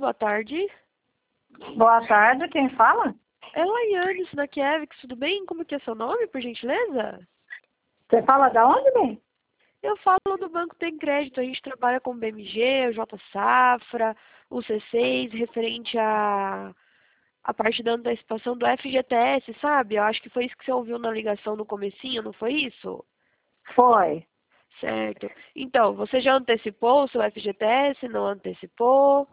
boa tarde. Boa tarde, quem fala? É Laiane, da Kevix, tudo bem? Como que é seu nome, por gentileza? Você fala da onde, bem? Eu falo do Banco Tem Crédito, a gente trabalha com o BMG, o J Safra, o C6, referente a parte da antecipação do FGTS, sabe? Eu acho que foi isso que você ouviu na ligação no comecinho, não foi isso? Foi. Certo. Então, você já antecipou o seu FGTS, não antecipou?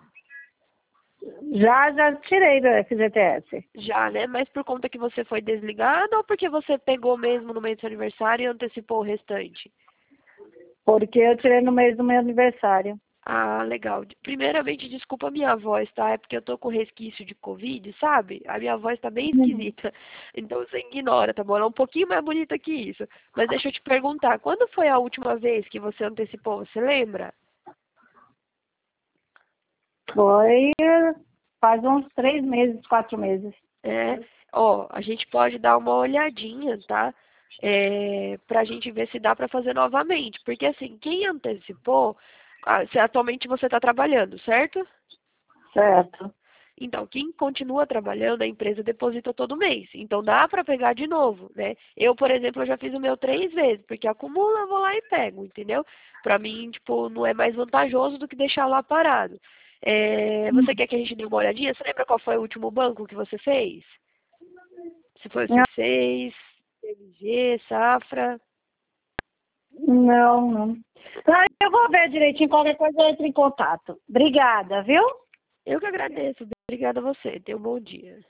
Já tirei do FGTS. Já, né? Mas por conta que você foi desligado ou porque você pegou mesmo no mês do seu aniversário e antecipou o restante? Porque eu tirei no mês do meu aniversário. Ah, legal. Primeiramente, desculpa a minha voz, tá? É porque eu tô com resquício de Covid, sabe? A minha voz tá bem esquisita. Então você ignora, tá bom? Ela é um pouquinho mais bonita que isso. Mas deixa eu te perguntar, quando foi a última vez que você antecipou? Você lembra? Foi faz uns 3 meses, 4 meses. É, ó, a gente pode dar uma olhadinha, tá? Pra gente ver se dá pra fazer novamente. Porque assim, quem antecipou, atualmente você tá trabalhando, certo? Certo. Então, quem continua trabalhando, a empresa deposita todo mês. Então, dá para pegar de novo, né? Eu, por exemplo, eu já fiz o meu 3 vezes, porque acumula, eu vou lá e pego, entendeu? Para mim, tipo, não é mais vantajoso do que deixar lá parado. Você quer que a gente dê uma olhadinha? Você lembra qual foi o último banco que você fez? Se foi o C6, MG, Safra? Não, não. Ah, eu vou ver direitinho, qualquer coisa eu entro em contato. Obrigada, viu? Eu que agradeço. Obrigada a você. Tenha um bom dia.